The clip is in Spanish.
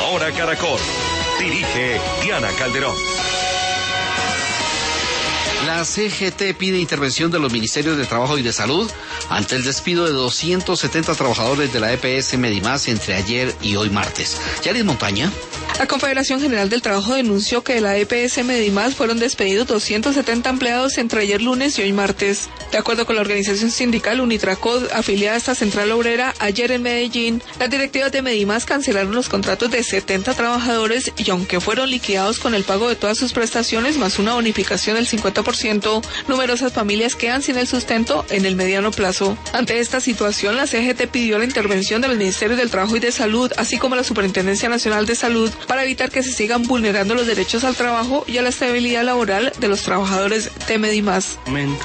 Hora Caracol. Dirige Diana Calderón. La CGT pide intervención de los Ministerios de Trabajo y de Salud ante el despido de 270 trabajadores de la EPS Medimás entre ayer y hoy martes. Yaris Montaña. La Confederación General del Trabajo denunció que de la EPS Medimás fueron despedidos 270 empleados entre ayer lunes y hoy martes. De acuerdo con la organización sindical Unitracod, afiliada a esta central obrera, ayer en Medellín, las directivas de Medimás cancelaron los contratos de 70 trabajadores y aunque fueron liquidados con el pago de todas sus prestaciones más una bonificación del 50%, numerosas familias quedan sin el sustento en el mediano plazo. Ante esta situación, la CGT pidió la intervención de los Ministerios del Trabajo y de Salud, así como la Superintendencia Nacional de Salud, para evitar que se sigan vulnerando los derechos al trabajo y a la estabilidad laboral de los trabajadores de Medimás.